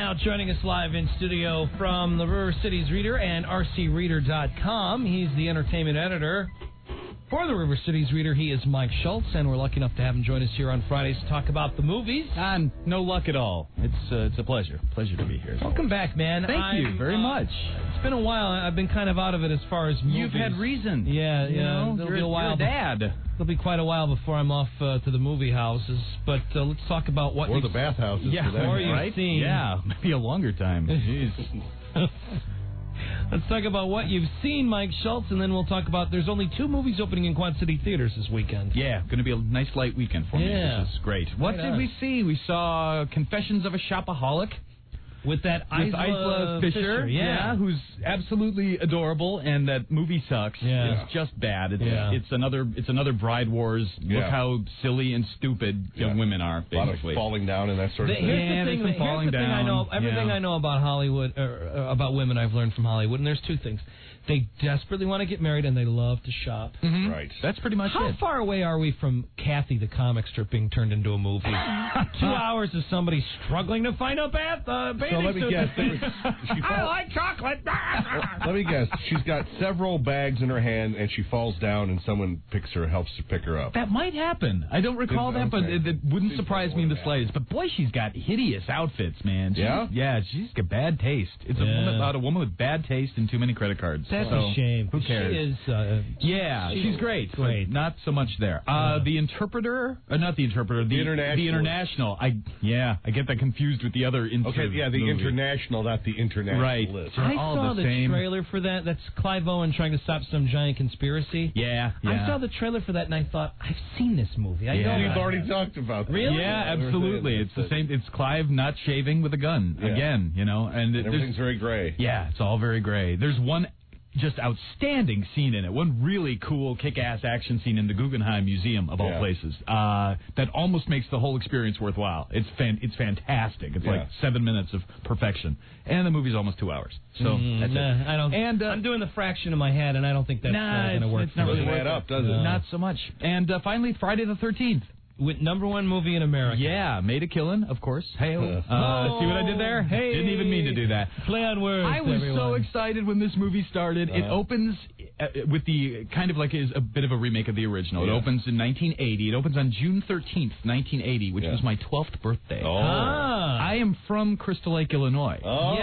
now joining us live in studio from the River Cities Reader and rcreader.com. He's the entertainment editor for the River Cities Reader. He is Mike Schultz, and we're lucky enough to have him join us here on Fridays to talk about the movies. No luck at all. It's a pleasure. Pleasure to be here. Welcome back, man. Thank you very much. It's been a while. I've been kind of out of it as far as movies. You've had reason. Yeah. It'll be a while. You're a dad. It'll be quite a while before I'm off to the movie houses. But let's talk about what or the bathhouses. Yeah, or you've seen. Yeah, maybe a longer time. Jeez. Let's talk about what you've seen, Mike Schultz, and then we'll talk about there's only 2 movies opening in Quad City theaters this weekend. Yeah, going to be a nice light weekend for me, which is great. What did we see? We saw Confessions of a Shopaholic. With that Isla Fisher, yeah, who's absolutely adorable, and that movie sucks. Yeah. It's just bad. It's another Bride Wars. Yeah. Look how silly and stupid women are. Basically, a lot of falling down and that sort of thing. Here's the thing I know. Everything I know about Hollywood, about women, I've learned from Hollywood, and there's 2 things. They desperately want to get married, and they love to shop. Mm-hmm. Right. That's pretty much it. How far away are we from Kathy the comic strip being turned into a movie? 2 hours of somebody struggling to find a bathing So let me suit. guess. I like chocolate. Let me guess. She's got several bags in her hand, and she falls down, and someone helps to pick her up. That might happen. I don't recall that, but it wouldn't surprise me in the slightest. But boy, she's got hideous outfits, man. She's got bad taste. It's about a woman with bad taste and too many credit cards. That's a shame. Who cares? She is. She's great. Great. Not so much there. The Interpreter, not the Interpreter. The International. I get that confused with the other. The International, not the International. Right. I saw the trailer for that. That's Clive Owen trying to stop some giant conspiracy. Yeah. I saw the trailer for that, and I thought, I've seen this movie. I know We've already talked about that. Really? Yeah, absolutely. It's the same. It's Clive not shaving with a gun again. And everything's very gray. Yeah, it's all very gray. There's one just outstanding scene in it. One really cool, kick-ass action scene in the Guggenheim Museum, of all places, that almost makes the whole experience worthwhile. It's fantastic. It's like 7 minutes of perfection. And the movie's almost 2 hours. So that's it. I don't. And I'm doing the fraction in my head, and I don't think that's going to work. It's not really add up, does it? Not so much. And finally, Friday the 13th. With #1 movie in America. Yeah, made a killing, of course. Hey, see what I did there? Hey, didn't even mean to do that. Play on words. I was so excited when this movie started. It opens with the kind of like is a bit of a remake of the original. It opens in 1980. It opens on June 13th, 1980, which was my 12th birthday. I am from Crystal Lake, Illinois.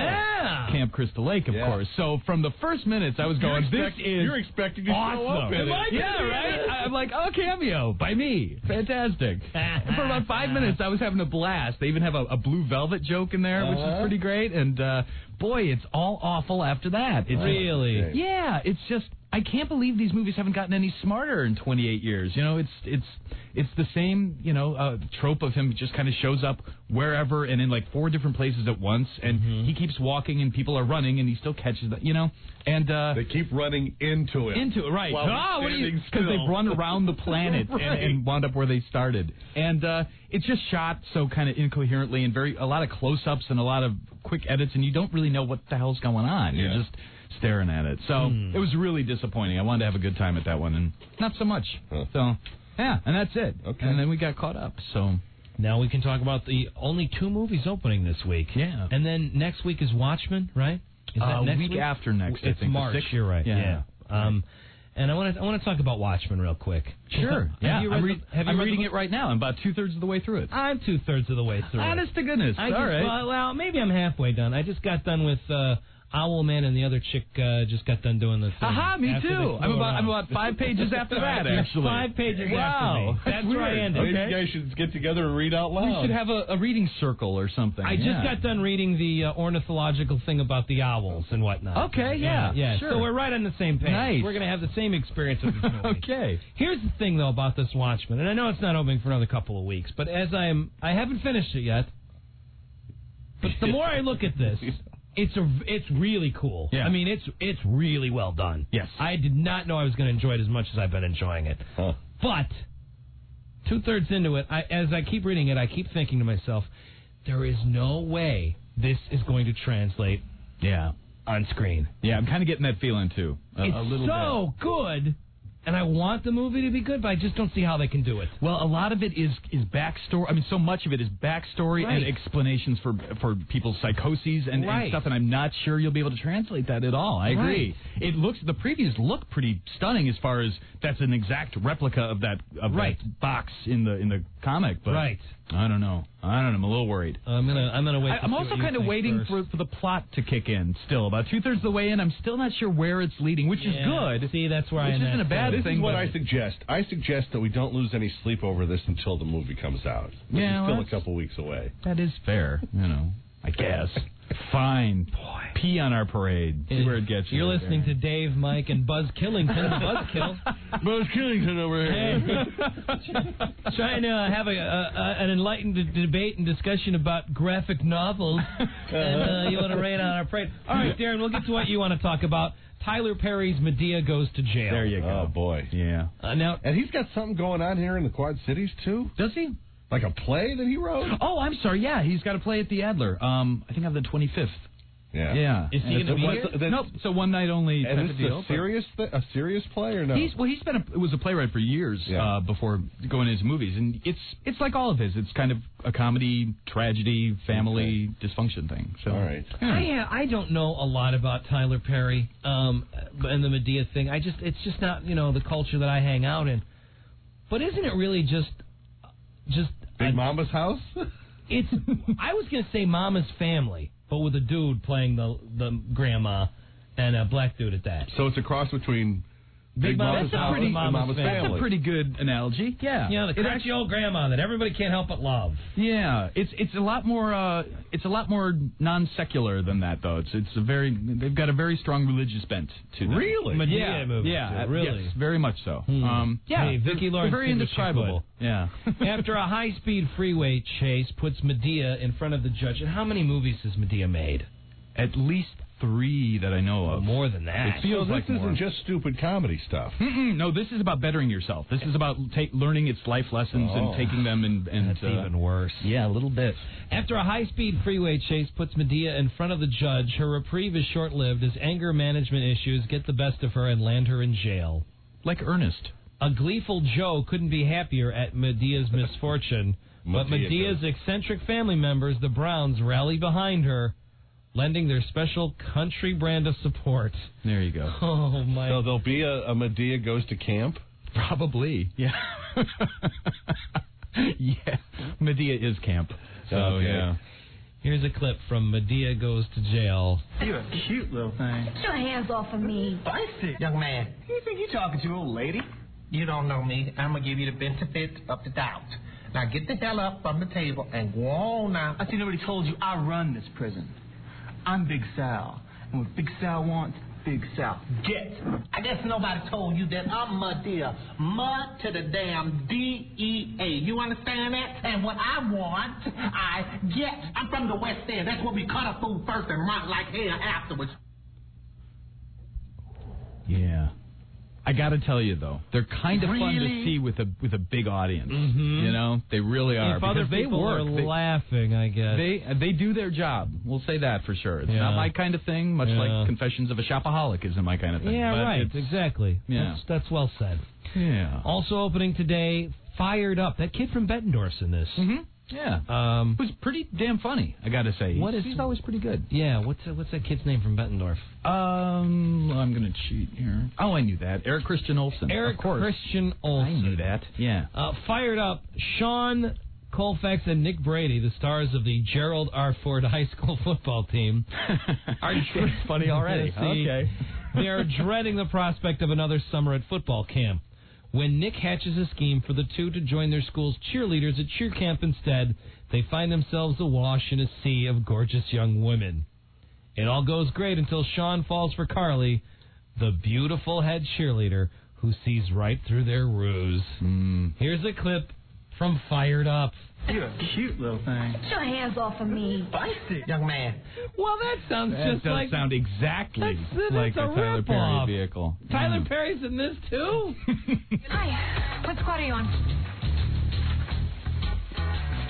Camp Crystal Lake, of course. So from the first minutes, I was going, you're expecting to awesome. show up in it. Yeah, right? I'm like, cameo by me. Fantastic. And for about 5 minutes, I was having a blast. They even have a Blue Velvet joke in there, which is pretty great. And, boy, it's all awful after that. It's really? Yeah, it's just, I can't believe these movies haven't gotten any smarter in 28 years. It's the same, trope of him just kind of shows up wherever and in like 4 different places at once, and he keeps walking and people are running and he still catches that, and they keep running into it. Right. Because they run around the planet and wound up where they started. And it's just shot so kind of incoherently and a lot of close-ups and a lot of quick edits, and you don't really know what the hell's going on. You're just staring at it. So it was really disappointing. I wanted to have a good time at that one, and not so much. So, yeah, and that's it. Okay. And then we got caught up, so... Now we can talk about the only 2 movies opening this week. Yeah. And then next week is Watchmen, right? Is that next week after next, I it's think. March. The 6th. You're right. Yeah. And I want to talk about Watchmen real quick. Sure. I'm reading it right now. I'm about 2/3 of the way through it. I'm 2/3 of the way through Honest to goodness. All right. Well, maybe I'm halfway done. I just got done with Owlman and the other chick just got done doing the thing. Aha, me too. I'm about 5 pages after that, actually. 5 pages after me. That's where I ended. Maybe you guys should get together and read out loud. We should have a reading circle or something. I just got done reading the ornithological thing about the owls and whatnot. Okay, yeah. Sure. So we're right on the same page. Nice. We're going to have the same experience with this movie. Okay. Here's the thing, though, about this Watchmen, and I know it's not opening for another couple of weeks, but I haven't finished it yet, but the more I look at this... It's really cool. Yeah. I mean, it's really well done. Yes. I did not know I was going to enjoy it as much as I've been enjoying it. But 2/3 into it, as I keep reading it, I keep thinking to myself, there is no way this is going to translate on screen. Yeah, I'm kind of getting that feeling, too. It's a little so bit. good And I want the movie to be good, but I just don't see how they can do it. Well, a lot of it is backstory. I mean, so much of it is backstory and explanations for people's psychoses and stuff, and I'm not sure you'll be able to translate that at all. I agree. The previews look pretty stunning as far as that's an exact replica of that box in the comic, but I don't know. I'm a little worried. I'm gonna wait. I'm also kind of waiting for the plot to kick in. Still, about 2/3 of the way in, I'm still not sure where it's leading, which is good. See, that's where I am. Which isn't a bad thing. This is what but I suggest. I suggest that we don't lose any sleep over this until the movie comes out. Yeah, it's still a couple weeks away. That is fair. I guess. Fine. Pee on our parade. See where it gets you. You're listening to Dave, Mike, and Buzz Killington. Buzzkill. Buzz Killington over here. Trying to have an enlightened debate and discussion about graphic novels. And you want to rain on our parade. All right, Darren, we'll get to what you want to talk about. Tyler Perry's Medea Goes to Jail. There you go. Oh, boy. Yeah. And he's got something going on here in the Quad Cities, too? Does he? Like a play that he wrote? Oh, I'm sorry. Yeah, he's got a play at the Adler. I think on the 25th. Yeah. Is he going to be here? Nope. It's a one night only type of deal. A serious play or no? He's been was a playwright for years before going into movies, and it's like all of his. It's kind of a comedy, tragedy, family dysfunction thing. So, all right. I don't know a lot about Tyler Perry and the Medea thing. It's just not the culture that I hang out in. But isn't it really just Big Mama's House? I was going to say Mama's Family, but with a dude playing the grandma and a black dude at that. So it's a cross between Big Mama's House and Mama's Family. That's a pretty good analogy. Yeah. The crunchy old grandma that everybody can't help but love. Yeah. It's a lot more non secular than that though. They've got a very strong religious bent to them. Really? Medea movies. Yeah. Really. Yes, very much so. Hey, Vicki Lawrence. They're very indescribable. Yeah. After a high-speed freeway chase puts Medea in front of the judge. And how many movies has Medea made? At least 3 that I know of. More than that. It feels like this isn't just stupid comedy stuff. No, this is about bettering yourself. This is about learning its life lessons and taking them and that's even worse. Yeah, a little bit. After a high-speed freeway chase puts Medea in front of the judge, her reprieve is short-lived as anger management issues get the best of her and land her in jail. Like Ernest. A gleeful Joe couldn't be happier at Medea's misfortune, but Medea's eccentric family members, the Browns, rally behind her, lending their special country brand of support. There you go. Oh, my. So there'll be a Medea Goes to Camp? Probably. Yeah. Yeah. Medea is camp. So, yeah. Here's a clip from Medea Goes to Jail. You're a cute little thing. Get your hands off of me. Spicy. Young man, who you think you're talking to, old lady? You don't know me. I'm going to give you the benefit of the doubt. Now get the hell up from the table and go on now. I see nobody told you I run this prison. I'm Big Sal. And what Big Sal wants, Big Sal gets. I guess nobody told you that I'm Medea. Mud to the damn D-E-A. You understand that? And what I want, I get. I'm from the West End. That's where we cut a food first and run like hell afterwards. Yeah. I got to tell you though, they're kind of fun to see with a big audience. Mm-hmm. They really are. If other people are laughing, I guess they do their job. We'll say that for sure. It's not my kind of thing. Much like Confessions of a Shopaholic isn't my kind of thing. Yeah, right. Exactly. Yeah, that's well said. Yeah. Also opening today, Fired Up. That kid from Bettendorf's in this. Mm-hmm. Yeah. It was pretty damn funny, I got to say. He's always pretty good. Yeah, what's that kid's name from Bettendorf? I'm going to cheat here. Oh, I knew that. Eric Christian Olsen. Eric Christian Olsen. I knew that. Yeah. Fired Up. Sean Colfax and Nick Brady, the stars of the Gerald R. Ford High School football team, are funny already. Okay. They are dreading the prospect of another summer at football camp. When Nick hatches a scheme for the two to join their school's cheerleaders at cheer camp instead, they find themselves awash in a sea of gorgeous young women. It all goes great until Sean falls for Carly, the beautiful head cheerleader who sees right through their ruse. Here's a clip from Fired Up. You're a cute little thing. Get your hands off of me. Spicy. Young man. Well, that sounds just like... That sound exactly like a Tyler Perry vehicle. Tyler Perry's in this, too? Hi. What squad are you on?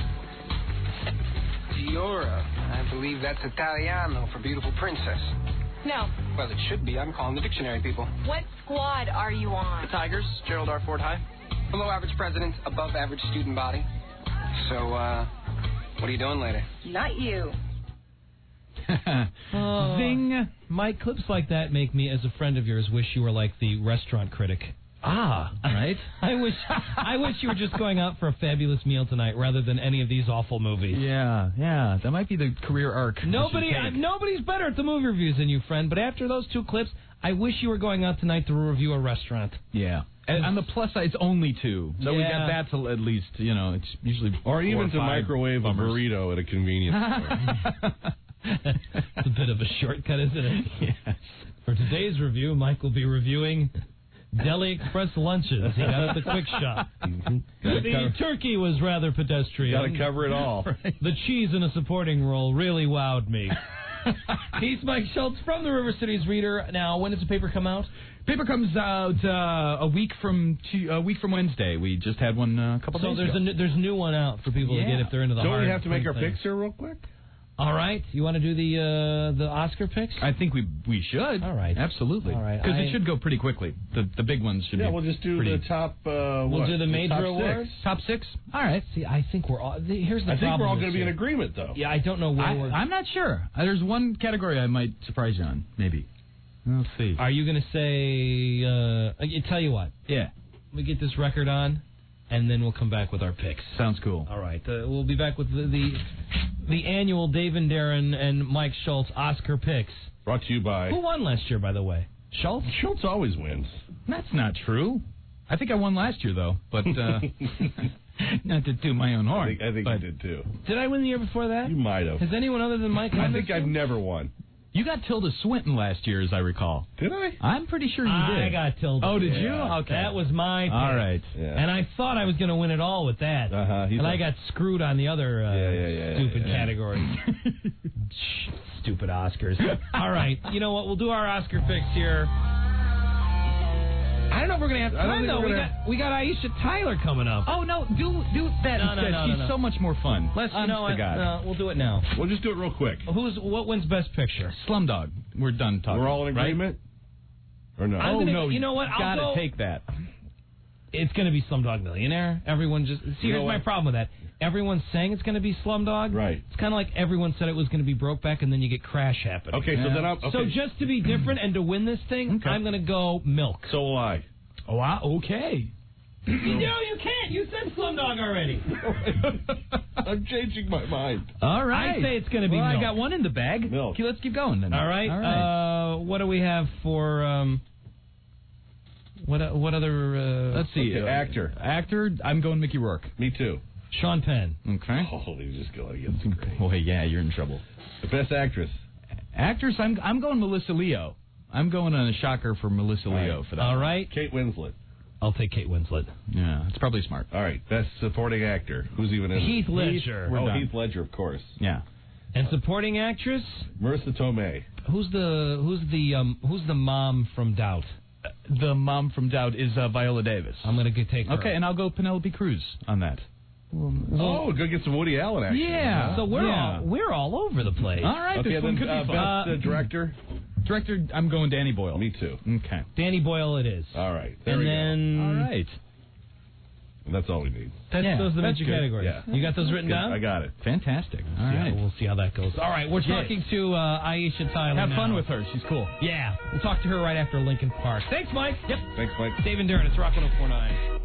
Diora. I believe that's Italiano for beautiful princess. No. Well, it should be. I'm calling the dictionary people. What squad are you on? Tigers, Gerald R. Ford High. Below average president, above average student body. So, what are you doing later? Not you. Zing. Mike, clips like that make me, as a friend of yours, wish you were like the restaurant critic. Right. I wish you were just going out for a fabulous meal tonight rather than any of these awful movies. Yeah. That might be the career arc. Nobody's better at the movie reviews than you, friend. But after those two clips, I wish you were going out tonight to review a restaurant. Yeah. And on the plus side, it's only 2. So we got that to at least, it's usually 4 or even or 5 to microwave bummers. a burrito at a convenience store. It's a bit of a shortcut, isn't it? Yes. For today's review, Mike will be reviewing Deli Express lunches he got at the Quick Shop. The turkey was rather pedestrian. Got to cover it all. Right. The cheese in a supporting role really wowed me. He's Mike Schultz from the River Cities Reader. Now, when does the paper come out? Paper comes out a week from Wednesday. We just had one a couple days ago. So there's a new one out for people to get if they're into the Don't hard we have to make our thing. picks here real quick? All right. You want to do the Oscar picks? I think we should. All right. Absolutely. All right. Because it should go pretty quickly. The big ones should be. Yeah, we'll just do the top. We'll do the major top awards. 6. Top 6? All right. See, I think we're all. Here's the problem. I think we're all going to be in year. agreement, though. Yeah, I don't know where we're. I'm not sure. There's one category I might surprise you on, maybe. Let's see. Are you going to say? I tell you what. Yeah. We get this record on, and then we'll come back with our picks. Sounds cool. All right. We'll be back with the annual Dave and Darren and Mike Schultz Oscar picks. Brought to you by. Who won last year, by the way? Schultz? Schultz always wins. That's not true. I think I won last year, though, but not to toot my own horn. I think you did, too. Did I win the year before that? You might have. Has anyone other than Mike won I this think I've year? never won. You got Tilda Swinton last year, as I recall. Did I? I'm pretty sure you did. I got Tilda. Oh, did you? Yeah. Okay. That was my pick. All right. Yeah. And I thought I was going to win it all with that. And I got screwed on the other stupid categories. Stupid Oscars. All right. You know what? We'll do our Oscar picks here. I don't know if we're going to have time, though. We got Aisha Tyler coming up. Oh, no. Do that instead. She's so much more fun. You know what? No, we'll do it now. We'll just do it real quick. What wins Best Picture? Slumdog. We're done talking. We're all in agreement? Or no? You know what? Got to take that. It's going to be Slumdog Millionaire. Everyone just... See, here's my problem with that. Everyone's saying it's going to be Slumdog. Right. It's kind of like everyone said it was going to be Brokeback, and then you get Crash happening. Okay, so then I'm... Okay. So just to be different and to win this thing, I'm going to go Milk. So will I. Oh, okay. No, you can't. You said Slumdog already. I'm changing my mind. All right. I say it's going to be Milk. I got one in the bag. Milk. Okay, let's keep going then. All right. What do we have for... What other... Let's see. Okay, actor. Actor, I'm going Mickey Rourke. Me too. Sean Penn. Okay. Oh, he's just going against the grain. Oh, yeah, you're in trouble. The best actress. Actress, I'm going Melissa Leo. I'm going on a shocker for Melissa Leo for that. All right. Kate Winslet. I'll take Kate Winslet. Yeah, it's probably smart. All right. Best supporting actor. Who's even in Heath Ledger. Heath Ledger, of course. Yeah. And supporting actress? Marissa Tomei. Who's the mom from Doubt? The mom from Doubt is Viola Davis. I'm going to take her. Okay, and I'll go Penelope Cruz on that. Go get some Woody Allen action. Yeah. So we're all over the place. All right. Okay, this one then could be fun. best director. Director, I'm going Danny Boyle. Me too. Okay. Danny Boyle it is. All right. All right. And that's all we need. Those are the major categories. Yeah. You got those written down? I got it. Fantastic. All right. We'll see how that goes. All right. We're talking to Aisha Tyler Have now. fun with her. She's cool. Yeah. We'll talk to her right after Lincoln Park. Thanks, Mike. Yep. Thanks, Mike. Dave and Darren, it's Rock 104.9.